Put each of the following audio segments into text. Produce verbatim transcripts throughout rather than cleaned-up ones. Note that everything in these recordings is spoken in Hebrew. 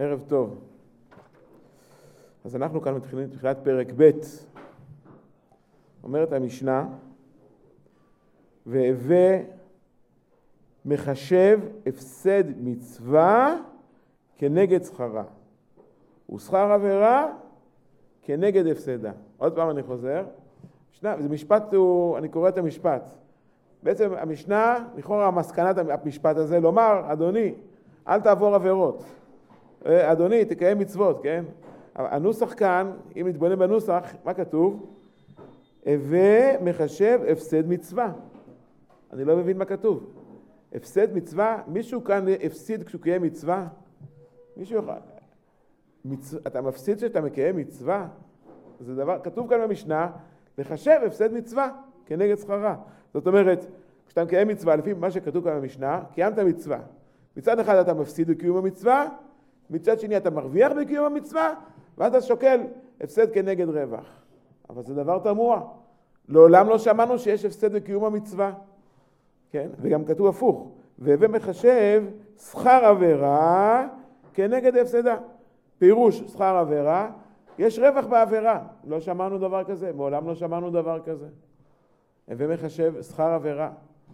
ערב טוב. אז אנחנו כאן מתחילים בתחילת פרק ב'. אומרת המשנה, והווה מחשב הפסד מצווה כנגד שכרה, ושכר עבירה כנגד הפסדה. עוד פעם אני חוזר. משנה, זה משפט, הוא, אני קורא את המשפט. בעצם המשנה, לכאורה המסקנת המשפט הזה, לומר, אדוני, אל תעבור עבירות. אדוני, תקיים מצוות, כן? הנוסח כאן, אם נתבונן בנוסח, מה כתוב? הווה מחשב הפסד מצווה. אני לא מבין מה כתוב. הפסד מצווה, מישהו כאן הפסיד כשהוא קיים מצווה? מישהו יכול... מצ... אתה מפסיד שאתה מקיים מצווה? זה דבר, כתוב כאן במשנה, לחשב הפסד מצווה כנגד שכרה. זאת אומרת, כשאתה מקיים מצווה, לפי מה שכתוב כאן במשנה, קיימת מצווה. מצד אחד אתה מפסיד בקיום המצווה, מצד שני אתה מרוויח בקיום המצווה, ואתה שוקל הפסד כנגד רווח. אבל זה דבר תמוה. לעולם לא שמענו שיש הפסד בקיום המצווה. כן? וגם כתוב הפוך. והווה מחשב שכר עבירה כנגד הפסדה. פירוש שכר עבירה, יש רווח בעבירה. לא שמענו דבר כזה, מעולם לא שמענו דבר כזה. הווה מחשב שכר עבירה.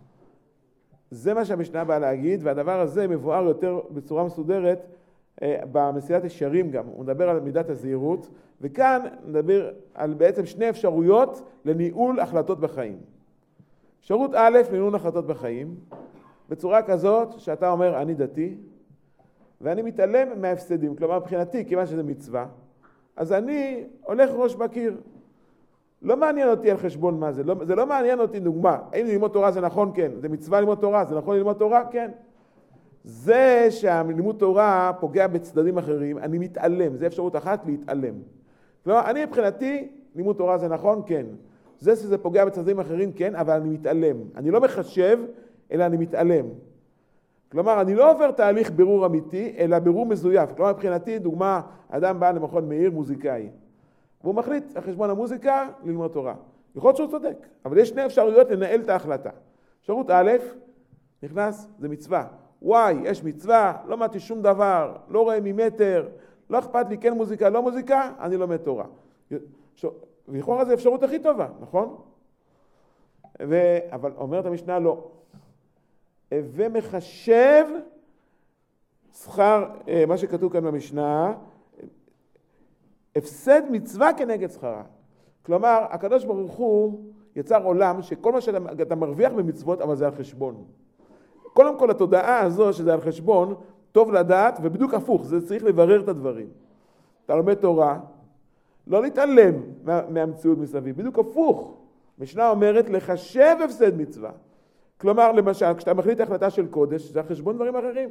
זה מה שהמשנה באה להגיד, והדבר הזה מבואר יותר בצורה מסודרת במסילת ישרים גם. הוא מדבר על מידת הזהירות, וכאן נדבר על בעצם שני אפשרויות לניהול החלטות בחיים. אפשרות א', לניהול החלטות בחיים, בצורה כזאת שאתה אומר, אני דתי, ואני מתעלם מההפסדים. כלומר, מבחינתי, כיוון שזה מצווה, אז אני הולך ראש בקיר. לא מעניין אותי על חשבון מה זה. לא, זה לא מעניין אותי, דוגמה. האם ללמוד תורה זה נכון? כן. זה מצווה ללמוד תורה. זה נכון ללמוד תורה? כן. זה שהלימוד תורה פוגע בצדדים אחרים, אני מתעלם. זה אפשרות אחת להתעלם. כלומר, אני מבחינתי, לימוד תורה זה נכון? כן. זה שזה פוגע בצדדים אחרים? כן, אבל אני מתעלם. אני לא מחשב, אלא אני מתעלם. כלומר, אני לא עובר תהליך בירור אמיתי, אלא בירור מזויף. כלומר, מבחינתי, דוגמה, אדם בא למכון מאיר, מוזיקאי. והוא מחליט על חשבון המוזיקה ללמוד תורה. יכול להיות שהוא צודק, אבל יש שני אפשרויות לנהל את ההחלטה. אפשרות א', נכנס, זה מצווה. וואי, יש מצווה, לא מעתי שום דבר, לא רואה ממטר, לא אכפת לי, כן מוזיקה, לא מוזיקה, אני לומד תורה. ולכאורה זה אפשרות הכי טובה, נכון? ו... אבל אומרת המשנה לא. הווה מחשב שכר, מה שכתוב כאן במשנה, הפסד מצווה כנגד שכרה. כלומר, הקדוש ברוך הוא יצר עולם שכל מה שאתה מרוויח במצוות, אבל זה על חשבון. קודם כל, התודעה הזו שזה על חשבון, טוב לדעת, ובדיוק הפוך, זה צריך לברר את הדברים. אתה לומד תורה, לא להתעלם מה, מהמציאות מסביב, בדיוק הפוך. משנה אומרת לחשב הפסד מצווה. כלומר, למשל, כשאתה מחליט החלטה של קודש, זה על חשבון דברים אחרים.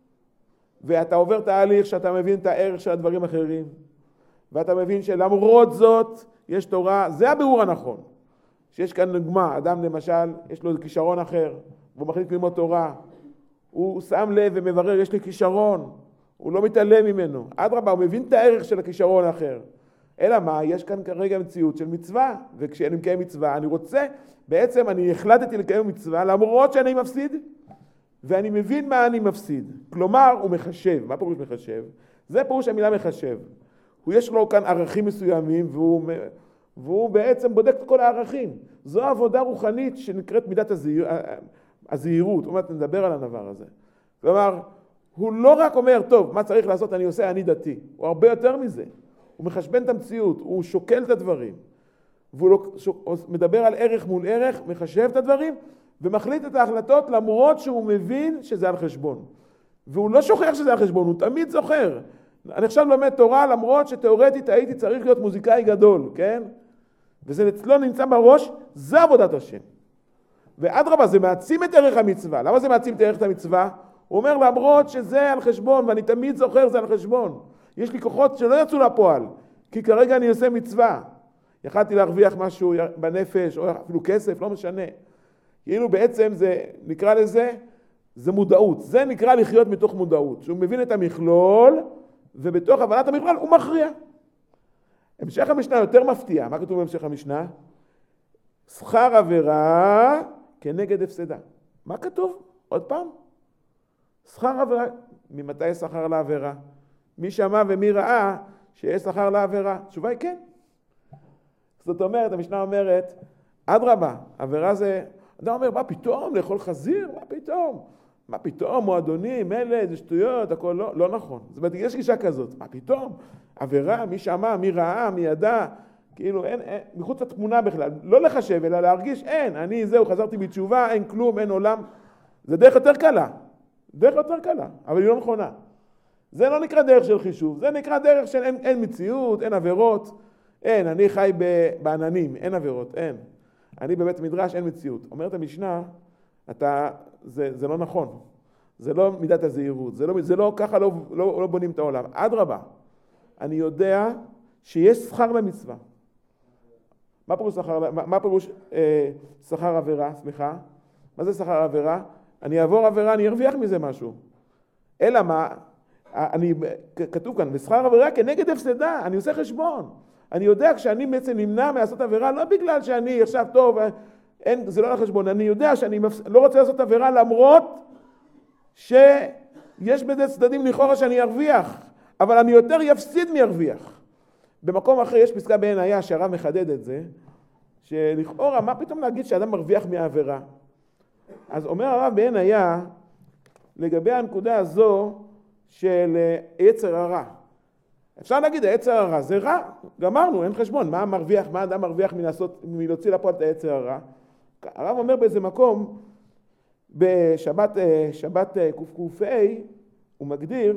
ואתה עובר תהליך שאתה מבין את הערך של הדברים אחרים. ואתה מבין שלמרות זאת, יש תורה, זה הבירור הנכון. שיש כאן דוגמה, אדם למשל, יש לו כישרון אחר, והוא מחליט ללמוד תורה, הוא שם לב ומברר, יש לי כישרון, הוא לא מתעלם ממנו. אדרבה, הוא מבין את הערך של הכישרון האחר. אלא מה? יש כאן כרגע מציאות של מצווה, וכשאני מקיים מצווה, אני רוצה, בעצם אני החלטתי לקיים מצווה, למרות שאני מפסיד, ואני מבין מה אני מפסיד. כלומר, הוא מחשב. מה פירוש מחשב? זה פירוש המילה מחשב. הוא יש לו כאן ערכים מסוימים, והוא, והוא בעצם בודק את כל הערכים. זו עבודה רוחנית שנקראת מידת הזהיר, הזהירות. זאת אומרת, נדבר על הדבר הזה. כלומר, הוא לא רק אומר, טוב, מה צריך לעשות, אני עושה, אני דתי. הוא הרבה יותר מזה. הוא מחשבן את המציאות, הוא שוקל את הדברים. והוא לא, מדבר על ערך מול ערך, מחשב את הדברים, ומחליט את ההחלטות למרות שהוא מבין שזה על חשבון. והוא לא שוכח שזה על חשבון, הוא תמיד זוכר. אני עכשיו לומד תורה למרות שתיאורטית הייתי צריך להיות מוזיקאי גדול, כן? וזה אצלו נמצא בראש, זה עבודת השם. ואדרבה, זה מעצים את ערך המצווה. למה זה מעצים את ערך המצווה? הוא אומר למרות שזה על חשבון, ואני תמיד זוכר זה על חשבון. יש לי כוחות שלא יצאו לפועל, כי כרגע אני עושה מצווה. יכלתי להרוויח משהו בנפש, או אפילו כסף, לא משנה. כאילו בעצם זה, נקרא לזה, זה מודעות. זה נקרא לחיות מתוך מודעות. שהוא מבין את המכלול, ובתוך הבנת המכלול הוא מכריע. המשך המשנה יותר מפתיע. מה כתוב בהמשך המשנה? שכר עבירה כנגד הפסדה. מה כתוב? עוד פעם? שכר עבירה. ממתי שכר לעבירה? מי שמע ומי ראה שיש שכר לעבירה? התשובה היא כן. זאת אומרת, המשנה אומרת, אדרבה, עבירה זה, אדם אומר, מה פתאום, לאכול חזיר? מה פתאום? מה פתאום, מועדונים, אלה, זה שטויות, הכל לא, לא נכון. זאת אומרת, יש גישה כזאת, מה פתאום? עבירה, מי שמע, מי ראה, מי ידע, כאילו, אין, אין, מחוץ לתמונה בכלל, לא לחשב, אלא להרגיש, אין, אני זהו, חזרתי בתשובה, אין כלום, אין עולם. זה דרך יותר קלה, דרך יותר קלה, אבל היא לא נכונה. זה לא נקרא דרך של חישוב, זה נקרא דרך של אין, אין מציאות, אין עבירות, אין, אני חי בעננים, אין עבירות, אין. אני בבית מדרש, אין מציאות. אומרת המשנה, אתה, זה, זה לא נכון, זה לא מידת הזהירות, זה לא, זה לא ככה לא, לא, לא בונים את העולם. אדרבה, אני יודע שיש שכר למצווה. מה פירוש שכר, מה, מה פירוש אה, שכר עבירה, סליחה? מה זה שכר עבירה? אני אעבור עבירה, אני ארוויח מזה משהו. אלא מה? אני, כתוב כאן, ושכר עבירה כנגד הפסדה, אני עושה חשבון. אני יודע כשאני בעצם נמנע מעשות עבירה, לא בגלל שאני עכשיו טוב, אין, זה לא לחשבון, אני יודע שאני מפס... לא רוצה לעשות עבירה למרות שיש בזה צדדים לכאורה שאני ארוויח, אבל אני יותר יפסיד מירוויח. במקום אחר יש פסקה בעין היה שהרב מחדד את זה, שלכאורה מה פתאום להגיד שאדם מרוויח מהעבירה? אז אומר הרב בעין היה, לגבי הנקודה הזו של יצר הרע. אפשר להגיד, היצר הרע זה רע, גמרנו, אין חשבון, מה מרוויח, מה אדם מרוויח מלעשות, מלהוציא לפועל את היצר הרע? הרב אומר באיזה מקום, בשבת שבת קק"ה, הוא מגדיר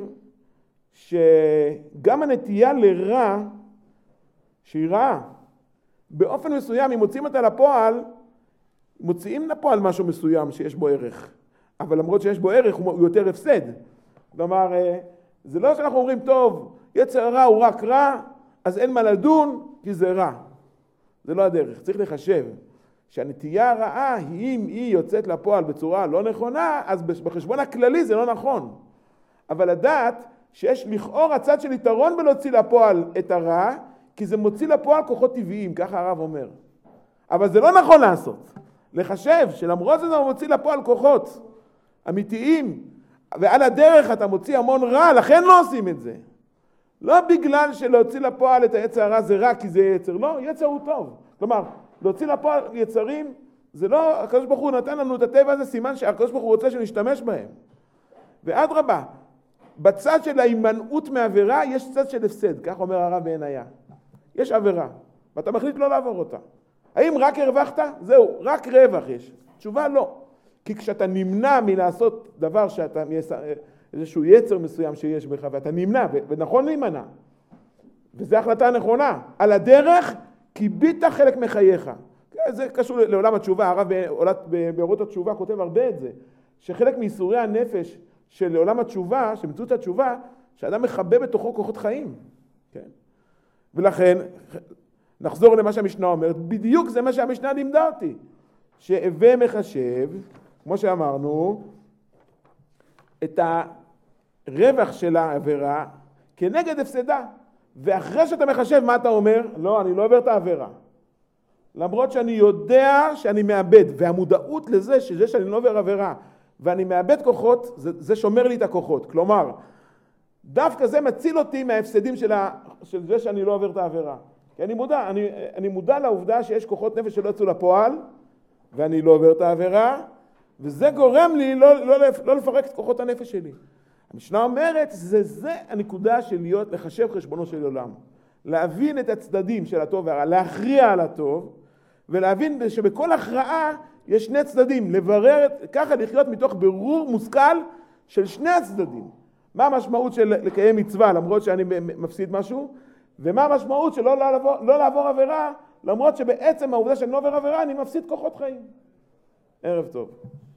שגם הנטייה לרע, שהיא רעה, באופן מסוים, אם מוצאים אותה לפועל, מוציאים לפועל משהו מסוים שיש בו ערך, אבל למרות שיש בו ערך הוא יותר הפסד. כלומר, זה לא שאנחנו אומרים, טוב, יצר הרע הוא רק רע, אז אין מה לדון, כי זה רע. זה לא הדרך. צריך לחשב שהנטייה הרעה, אם היא יוצאת לפועל בצורה לא נכונה, אז בחשבון הכללי זה לא נכון. אבל לדעת שיש לכאורה הצד של יתרון בלהוציא לפועל את הרע, כי זה מוציא לפועל כוחות טבעיים, ככה הרב אומר. אבל זה לא נכון לעשות. לחשב שלמרות זה הוא מוציא לפועל כוחות אמיתיים, ועל הדרך אתה מוציא המון רע, לכן לא עושים את זה. לא בגלל שלהוציא לפועל את היצר הרע זה רע כי זה יצר, לא, יצר הוא טוב. כלומר, להוציא לפועל יצרים, זה לא, הקדוש ברוך הוא נתן לנו את הטבע הזה, סימן שהקדוש ברוך הוא רוצה שנשתמש בהם. ואדרבה, בצד של ההימנעות מעבירה יש צד של הפסד, כך אומר הרב בעין היה. יש עבירה, ואתה מחליט לא לעבור אותה. האם רק הרווחת? זהו, רק רווח יש. תשובה לא. כי כשאתה נמנע מלעשות דבר שאתה, איזשהו יצר מסוים שיש בך, ואתה נמנע, ונכון להימנע, וזו החלטה נכונה, על הדרך קיבית חלק מחייך. זה קשור לעולם התשובה, הרב באורות התשובה כותב הרבה את זה, שחלק מאיסורי הנפש של עולם התשובה, שמציאות התשובה, שאדם מחבא בתוכו כוחות חיים. כן? ולכן, נחזור למה שהמשנה אומרת, בדיוק זה מה שהמשנה לימדה אותי, שהווה מחשב, כמו שאמרנו, את הרווח של העבירה כנגד הפסדה. ואחרי שאתה מחשב, מה אתה אומר? לא, אני לא עובר את העבירה. למרות שאני יודע שאני מאבד, והמודעות לזה, שזה שאני לא עובר עבירה, ואני מאבד כוחות, זה, זה שומר לי את הכוחות. כלומר, דווקא זה מציל אותי מההפסדים של, ה, של זה שאני לא עובר את העבירה. כי אני מודע, אני, אני מודע לעובדה שיש כוחות נפש שלא יצאו לפועל, ואני לא עובר את העבירה, וזה גורם לי לא, לא, לא לפרק את כוחות הנפש שלי. המשנה אומרת, זה, זה הנקודה של להיות, לחשב חשבונו של עולם. להבין את הצדדים של הטוב והרע, להכריע על הטוב, ולהבין שבכל הכרעה יש שני צדדים, לברר, ככה לחיות מתוך ברור מושכל של שני הצדדים. מה המשמעות של לקיים מצווה למרות שאני מפסיד משהו, ומה המשמעות של לא לעבור, לא לעבור עבירה, למרות שבעצם העובדה שאני לא עובר עבירה, אני מפסיד כוחות חיים. ערב טוב.